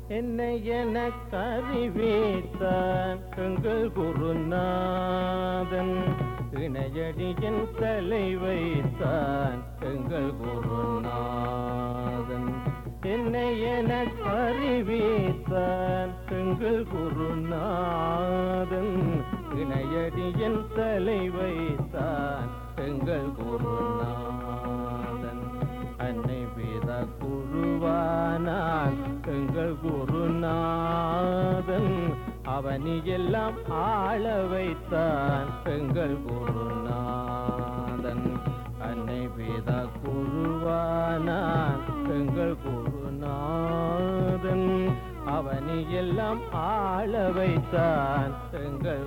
என்னை எனக்கு அறிவித்தான் எங்கள் குருநாதன். இணையடியின் தலை வைத்தான் எங்கள் குருநாதன். என்னை எனக்கு அறிவித்தான் எங்கள் குருநாதன். இணையடியின் தலை வைத்தான் எங்கள் குருநாதன். அன்னை பிதா குருவானான் எங்கள் குருநாதன். அவனியெல்லாம் ஆள வைத்தான் எங்கள் குருநாதன். அன்னை பிதா குருவானான் எங்கள் குருநாதன். அவனியெல்லாம் ஆள வைத்தான் எங்கள்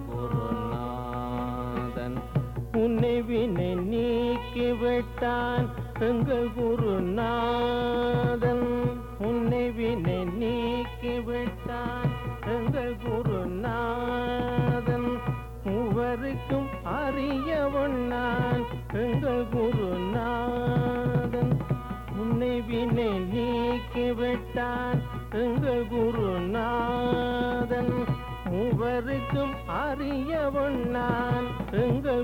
குருநாதன். உன்னை வினை நீக்கிவிட்டான் எங்கள் குருநாதன். உன்னை வினை நீக்கிவிட்டான் எங்கள் குருநாதன். மூவருக்கும் அறிய ஒண்ணான் எங்கள் குருநாதன். உன்னை வினை நீக்கிவிட்டான் எங்கள் குருநாதன். மூவருக்கும் அறிய ஒண்ணான் எங்கள்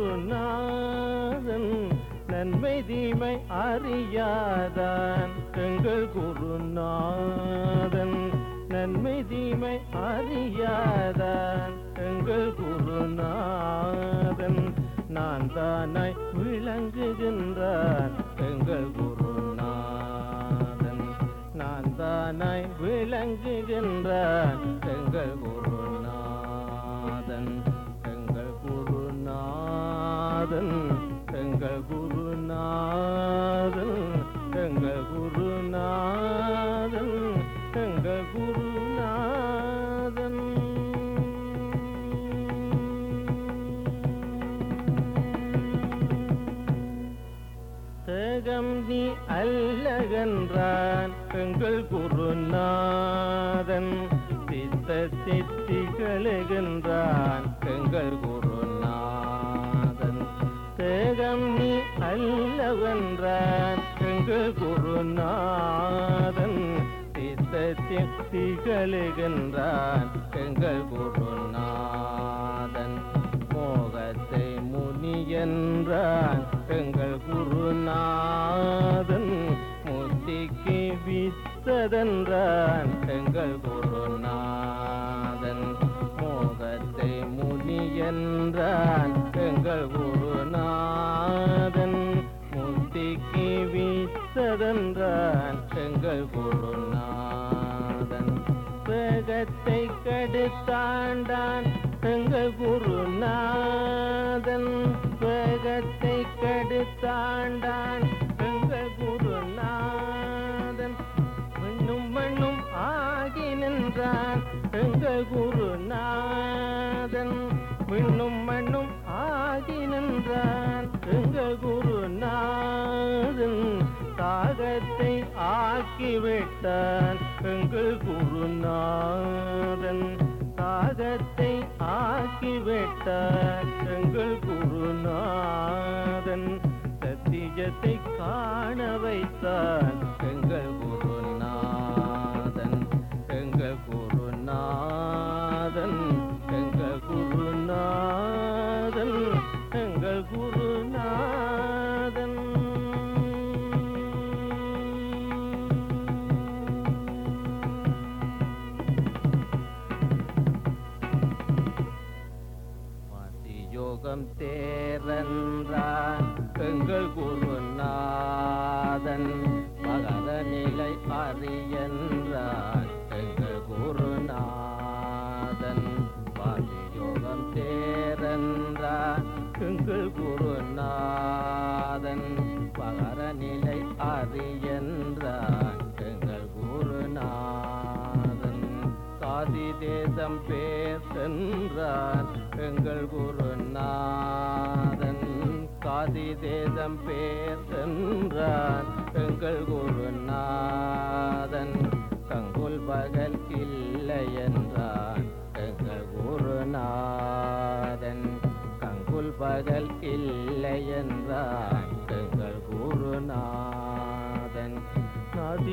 குருநாதன். நன்மை தீமை அறியாதான் எங்கள் குருநாதன். நன்மை தீமை அறியாதான் எங்கள் குருநாதன். நான் தானாய் விளங்குகின்றான் எங்கள் குருநாதன். நான் தானாய் விளங்குகின்றான் எங்கள் குருநாதன். எங்கள் குருநாதன். எங்கள் குருநாதன். எங்கள் குருநாதன். எங்கள் குருநாதன். தேகம் நீ அல்லகன்றான் எங்கள் குருநாதன். சித்த சித்திகளுகின்றான் எங்கள் குருநாதன். தேகம் நீ அல்லவென்றான் எங்கள் குருநாதன். சித்த சித்திகளுகின்றான் எங்கள் குருநாதன். மோகத்தை முனி என்றான் எங்கள் குருநாதன். முத்திக்கு வித்ததென்றான் எங்கள் குருநாதன். மோகத்தை முனி என்றான் எங்கள் குருநாதன். முத்திக்கு வித்ததென்றான் எங்கள் குருநாதன். வேகத்தை கெடுத்தாண்டான் எங்கள் குருநாதன். வேகத்தை கெடுத்தாண்டான் எங்கள் குருநாதன். மண்ணும் மண்ணும் ஆகி நின்றான் எங்கள் குருநாதன். விண்ணும் மண்ணும் ஆகி நின்றான் எங்கள் குருநாதன். தாகத்தை ஆக்கிவிட்டான் எங்கள் குருநாதன். தாகத்தை ஆக்கிவிட்டான் எங்கள் குருநாதன். சத்தியத்தை காண வைத்தான் எங்கள் குருநாதன். எங்கள் குருநாதன். எங்கள் குருநாதன். எங்கள் குருநாதன். யோகம் தேரன்றான் எங்கள் குருநாதன். மகர நிலை அறியன்றான் எங்கள் குருநாதன். பாதி யோகம் தேரன்றான் எங்கள் குருநாதன். மகர நிலை அறியன்றான் எங்கள் குருநாதன். காதி தேசம் பேசென்றான் எங்கள் குருநாதன். காதி தேசம் பேசென்றான் எங்கள் குருநாதன். கங்குல் பகல் இல்லை என்றான் எங்கள் குருநாதன். கங்குல் பகல் இல்லை என்றான் எங்கள் குருநாதன். நாதி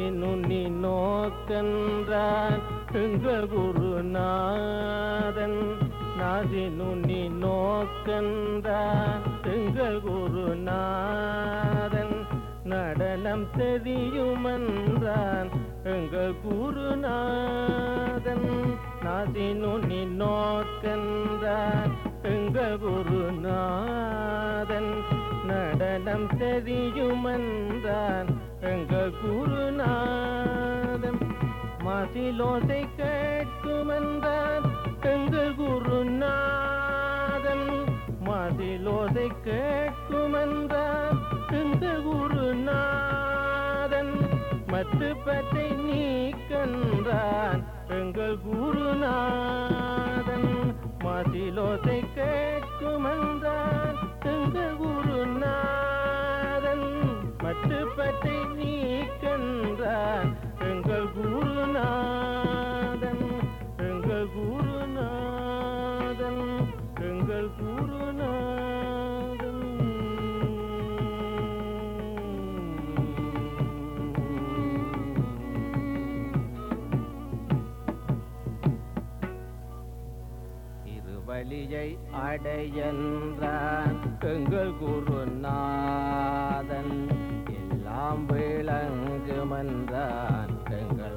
நாதி நுண்ணி நோக்கென்றான் எங்கள் குருநாதன். நாதி நுண்ணி நோக்கென்றான் எங்கள் குருநாதன். நடனம் தெரியுமென்றான் எங்கள் குருநாதன். நாதி நுண்ணி நோக்கென்றான் எங்கள் குருநாதன். நடனம் தெரியுமென்றான் எங்கள் குருநாதன். மாசிலோசை கேட்குமென்றான் எங்கள் குருநாதன். மாசிலோசை கேட்குமென்றான் எங்கள் குருநாதன். மத்துப்பத்தை நீக்கென்றான் எங்கள் குருநாதன். மாசிலோசை கேட்குமென்றான் எங்கள் குருநாதன். மத்துப்பத்தை நீக்கென்றான் எங்கள் குருநாதன். எங்கள் குருநாதன். எங்கள் குருநாதன். திருவழியை அடையென்றான் எங்கள் குருநாதன். எல்லாம் விளங்குமென்றான் எங்கள்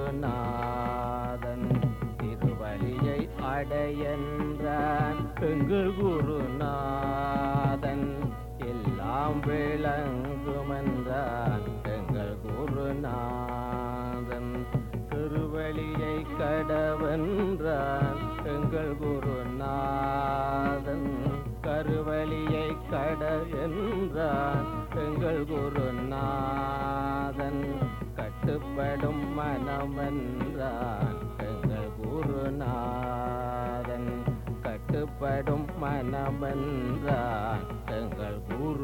குருநாதன். திருவழியை அடையென்றான் எங்கள் குருநாதன். எல்லாம் விளங்குமென்றான் எங்கள் குருநாதன். திருவழியை கடவென்றான் எங்கள் குருநாதன். கருவழியை கட என்றான் எங்கள் குருநாதன். கட்டுப்படும் மனமென்றான் எங்கள் குருநாதன். கட்டுப்படும் மனமென்றான் எங்கள்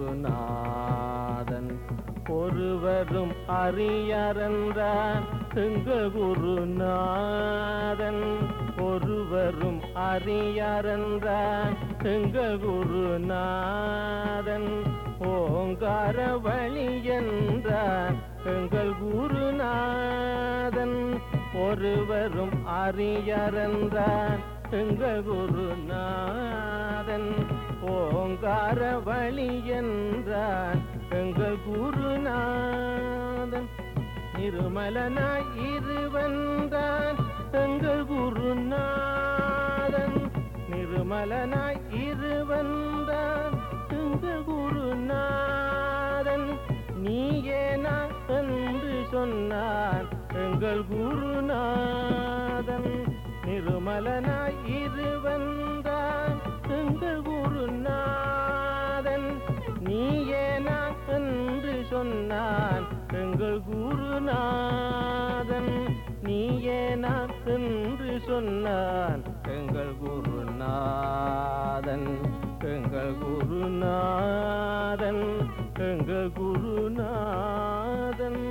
குருநாதன். ஒருவரும் அறியரென்றான் எங்கள் குருநாதன். ஒருவரும் அறியரென்றான் எங்கள் குருநாதன். ஓங்கார வழி என்றான் எங்கள் குருநாதன். ஒருவரும் அறியரென்றான் எங்கள் குருநாதன். ஓங்கார வழி என்றான் எங்கள் குருநாதன். நிருமலனாய் இருவன்தான் எங்கள் குருநாதன். நிருமலனாய் இருவன்தான் எங்கள் குருநாதன். நீயேனா என்று சொன்னான் எங்கள் குருநாதன். நிருமலனாய் இருவன்தான் எங்கள் குருநாதன். நீயேனா என்று சொன்னான் எங்கள் குருநாதன். நீயேனா என்று சொன்னான் எங்கள் குருநாதன். எங்கள் குருநாதன். எங்கள் குருநாதன்.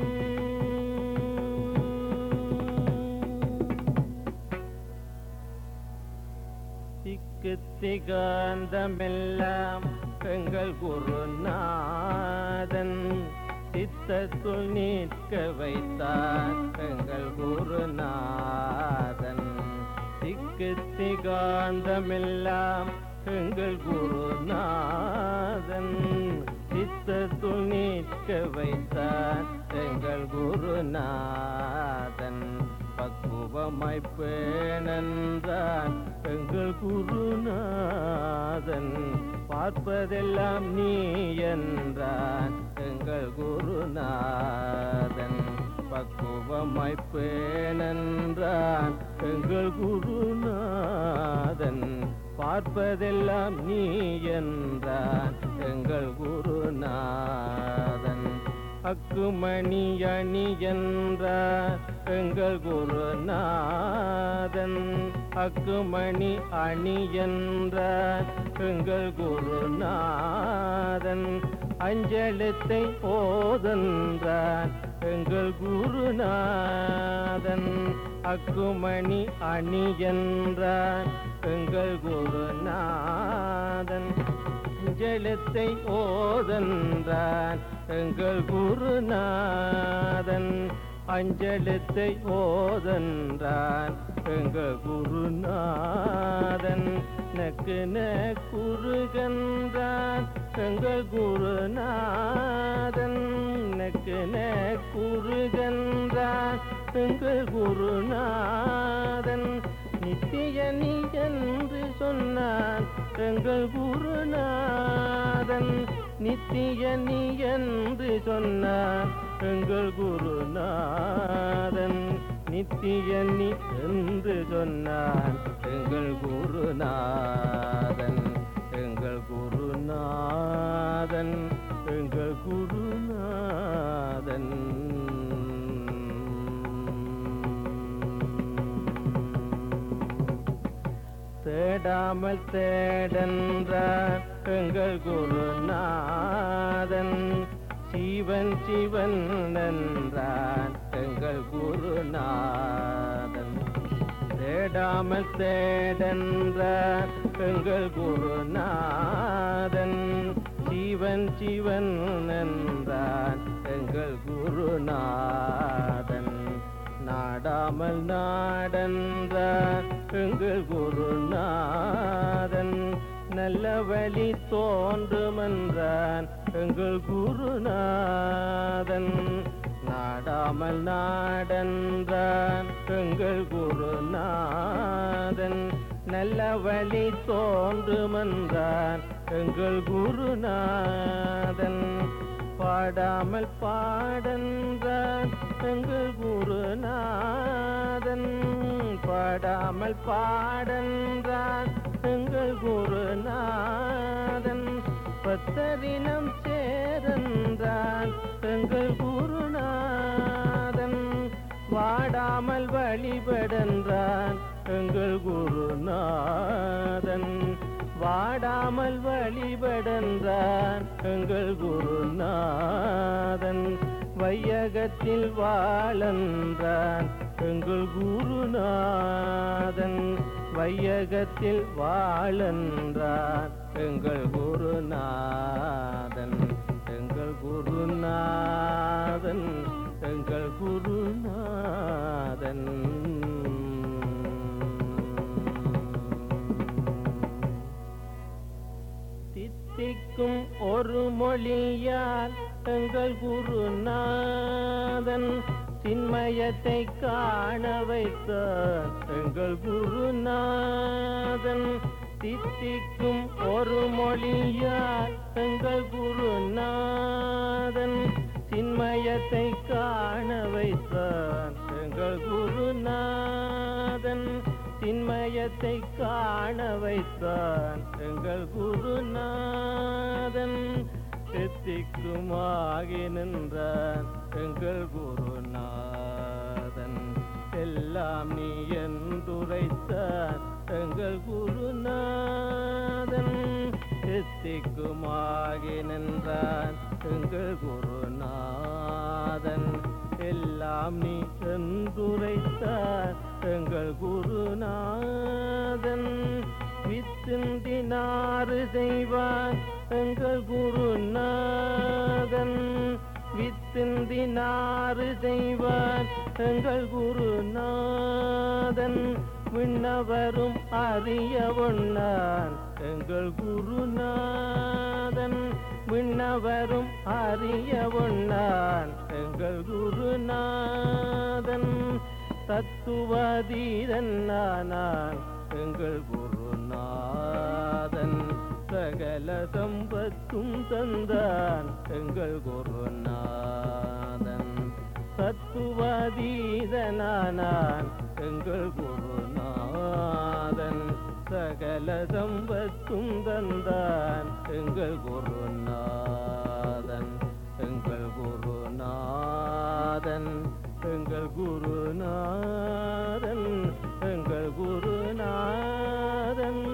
திக்கு திகாந்தமெல்லாம் எங்கள் குருநாதன். சித்தத்துள் நிற்க வைத்தான் எங்கள் குருநாதன். திக்கு திகாந்தமெல்லாம் எங்கள் குருநாதன். சித்தத்துள் நிற்க வைத்தான் எங்கள் குருநாதன். பக்குவமாய் பேணன்றான் எங்கள் குருநாதன். பார்ப்பதெல்லாம் நீ என்றான் எங்கள் குருநாதன். பக்குவமாய் பேணன்றான் எங்கள் குருநாதன். பார்ப்பதெல்லாம் நீ என்றான் எங்கள் குருநாதன். அக்குமணி அணி என்றான் எங்கள் குருநாதன். அக்குமணி அணி என்றான் எங்கள் குருநாதன். அஞ்செழுத்தை ஓதென்றான் எங்கள் குருநாதன். அக்குமணி அணி என்றான் எங்கள் குருநாதன். அஞ்செழுத்தை ஓதென்றான் எங்கள் குருநாதன். அஞ்செழுத்தை ஓதென்றான் எங்கள் குருநாதன். நக்கு நக்குருகன்றான் எங்கள் குருநாதன். நக்கு நக்குருகன்றான் எங்கள் குருநாதன். நித்திய நீ என்று சொன்னான் எங்கள் குருநாதன். நித்திய நீ என்று சொன்னான் எங்கள் குருநாதன். நித்திய நீ என்று சொன்னான் எங்கள் குருநாதன். எங்கள் குருநாதன். எங்கள் குருநாதன். தேடாமல் தேடென்றான் எங்கள் குருநாதன். சிவன் சிவன் என்றான் எங்கள் குருநாதன். தேடாமல் தேடென்றான் எங்கள் குருநாதன். சிவன் சிவன் என்றான் எங்கள் குருநாதன். நாடாமல் நாடென்றான் எங்கள் குருநாதன். நல்ல வழி தோன்றுமென்றான் எங்கள் குருநாதன். நாடாமல் நாடென்றான் எங்கள் குருநாதன். நல்ல வழி தோன்றுமென்றான் எங்கள் குருநாதன். பாடாமல் பாடென்றான் எங்கள் குருநாதன். பாடாமல் பாடென்றான் எங்கள் குருநாதன். பத்தரினம் சேரன்றான் எங்கள் குருநாதன். வாடாமல் வழிபடென்றான் எங்கள் குருநாதன். வாடாமல் வழிபடென்றான் எங்கள் குருநாதன். வையகத்தில் வாழன்றான் எங்கள் குருநாதன். வையகத்தில் வாழன்றான் எங்கள் குருநாதன். எங்கள் குருநாதன். எங்கள் குருநாதன். தித்திக்கும் ஒரு மொழியால் எங்கள் குருநாதன். சின்மயத்தை காண வைத்தான் எங்கள் குருநாதன். தித்திக்கும் ஒரு மொழியால் எங்கள் குருநாதன். சின்மயத்தை காண வைத்தான் எங்கள் குருநாதன். சின்மயத்தை காண வைத்தான் எங்கள் குருநாதன். எத்திக்குமாகி நின்றான் எங்கள் குருநாதன். எல்லாம் நீ என்றுரைத்தான் எங்கள் குருநாதன். எத்திக்குமாகி நின்றான் எங்கள் குருநாதன். எல்லாம் நீ என்றுரைத்தான் எங்கள் குருநாதன். வித்திந்தினாறு செய்வான் எங்கள் குருநாதன். வித்திந்தினாறு செய்வான் எங்கள் குருநாதன். விண்ணவரும் அறிய ஒண்ணான் எங்கள் குருநாதன். விண்ணவரும் அறிய ஒண்ணான் எங்கள் குருநாதன். தத்துவதீரன் நானான் எங்கள் குருநாதன். சகல சம்பத்தும் தந்தான் எங்கள் குருநாதன். தத்துவதீரனானான் எங்கள் குருநாதன். சகல சம்பத்தும் தந்தான் எங்கள் குருநாதன். எங்கள் குருநாதன். எங்கள் குருநாதன். எங்கள் குருநாதன்.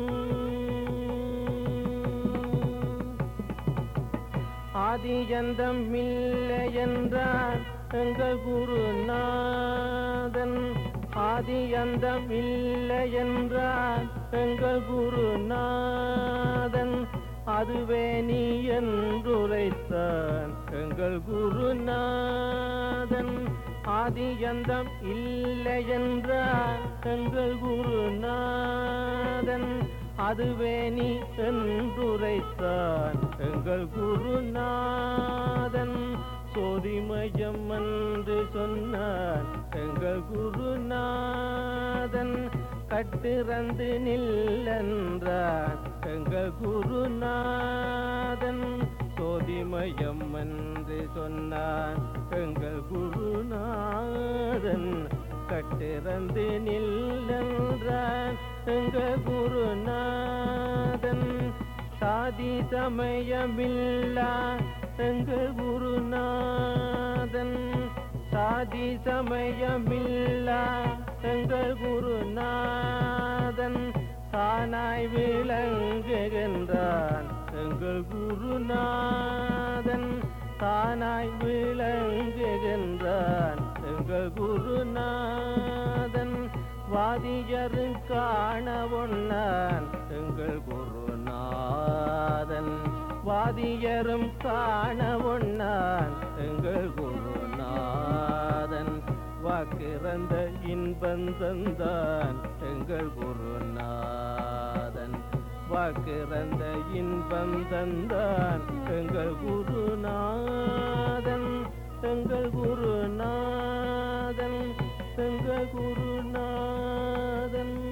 ஆதியந்தம் இல்லை என்றான் எங்கள் குருநாதன். ஆதியந்தம் இல்லை என்றான் எங்கள் குருநாதன். அதுவே நீ என்றுரைத்தான் எங்கள் குருநாதன். ஆதியந்தம் இல்லை என்றார் எங்கள் குருநாதன். அதுவே நீ என்றுரைத்தான் எங்கள் குருநாதன். சோதிமயம் என்று சொன்னான் எங்கள் குருநாதன். கட்டிறந்து நில்லென்றான் எங்கள் குருநாதன். சோதிமயம் என்று சொன்னான் எங்கள் குருநாதன். கட்டிறந்து நில்லென்றான் எங்கள் குருநாதன். சாதி சமயமில்லா எங்கள் குருநாதன். சாதி சமயமில்லா எங்கள் குருநாதன். தானாய் விளங்குகின்றான் எங்கள் குருநாதன். தானாய் விளங்குகின்றான் எங்கள் குருநாதன். வாதியரும் காண ஒண்ணான் எங்கள் குருநாதன். வாதியரும் காண ஒண்ணான் எங்கள் குருநாதன். வாக்கிறந்த இன்பம் தந்தான் எங்கள் குருநாதன். வாக்கிறந்த இன்பம் தந்தான் எங்கள் குருநாதன். எங்கள் குருநாதன். எங்கள் குருநாதன்.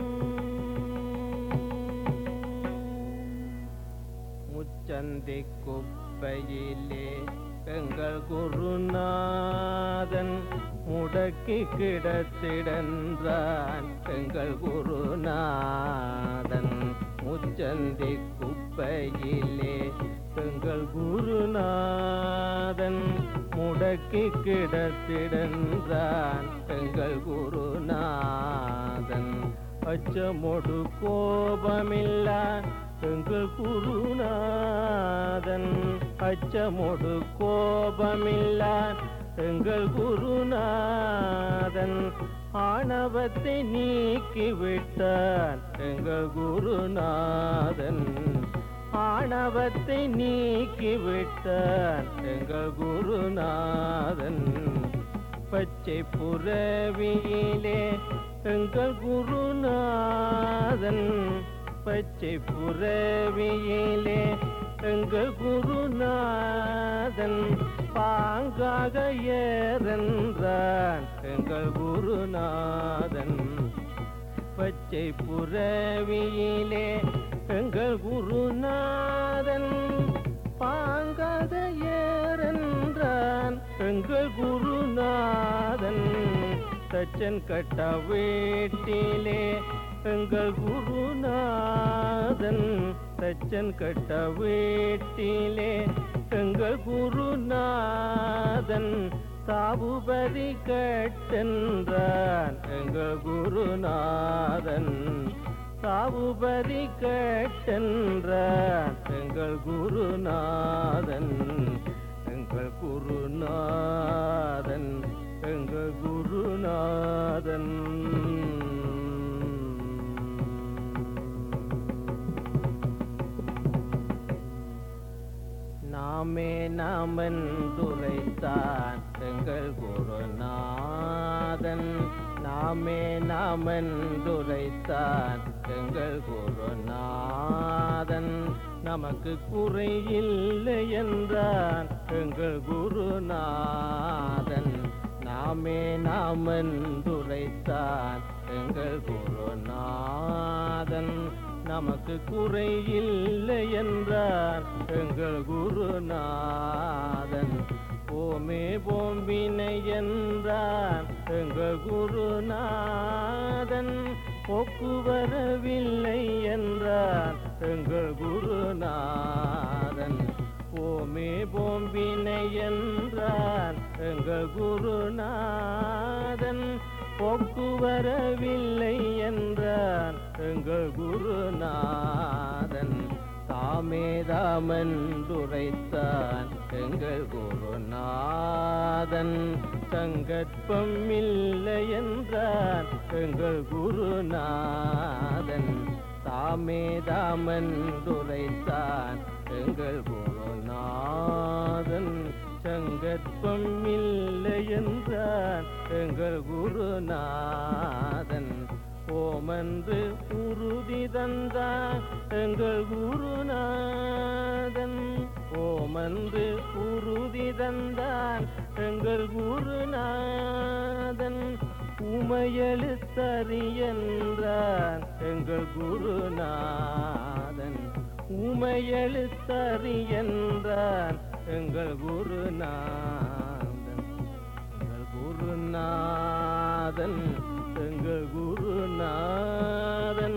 முச்சந்தி குப்பையிலே எங்கள் குருநாதன். முடக்கி கிடத்திடன்றான் எங்கள் குருநாதன். முச்சந்தி குப்பையிலே எங்கள் குருநாதன். முடக்கி கிடத்திடன்றான் எங்கள் குருநாதன். அச்சமொடு கோபமில்லா எங்கள் குருநாதன். அச்சமொடு கோபமில்லா எங்கள் குருநாதன். ஆணவத்தை நீக்கிவிட்டான் எங்கள் குருநாதன். ஆணவத்தை நீக்கிவிட்டான் எங்கள் குருநாதன். பச்சை புறவியிலே எங்கள் குருநாதன். பச்சை புறவியிலே எங்கள் குருநாதன். பாங்காக ஏறென்றான் எங்கள் குருநாதன். பச்சை புறவியிலே எங்கள் குருநாதன். பாங்காக ஏறென்றான் எங்கள் குருநாதன். தச்சன் கட்ட வீட்டிலே எங்கள் குருநாதன். தச்சன் கட்ட வீட்டிலே எங்கள் குருநாதன். தாவுபதி கட்டென்றான் எங்கள் குருநாதன். தாவுபதி கட்டென்றான் எங்கள் குருநாதன். எங்கள் குருநாதன். எங்கள் குருநாதன். நாமே நாமென்றுரைத்தான் எங்கள் குருநாதன். நாமே நாமென்றுரைத்தான் எங்கள் குருநாதன். நமக்கு குறையில்லை என்றான் எங்கள் குருநாதன். நாமே நாமென்றுரைத்தான் எங்கள் குருநாதன். நமக்கு குறையில்லை என்றார் எங்கள் குருநாதன். ஓமே போம்பினை என்றான் எங்கள் குருநாதன். போக்குவரவில்லை என்றான் எங்கள் குருநாதன். ஓமே போம்பினை என்றான் எங்கள் குருநாதன். போக்குவரவில்லை என்றான் எங்கள் குருநாதன். தாமேதாமென்றுரைத்தான் எங்கள் குருநாதன். சங்கற்பம் இல்லை என்றான் எங்கள் குருநாதன். தாமேதாமென்றுரைத்தான் எங்கள் குருநாதன். சங்கற்பம் இல்லை என்றான் எங்கள் குருநாதன். ஓமென்று உறுதி தந்தான் எங்கள் குருநாதன். ஓமென்று உறுதி தந்தான் எங்கள் குருநாதன். உமையெழுத்தறி என்றான் எங்கள் குருநாதன். உமையெழுத்தறி என்றான் எங்கள் குருநாதன். எங்கள் குருநாதன் எங்கள் குருநாதன்.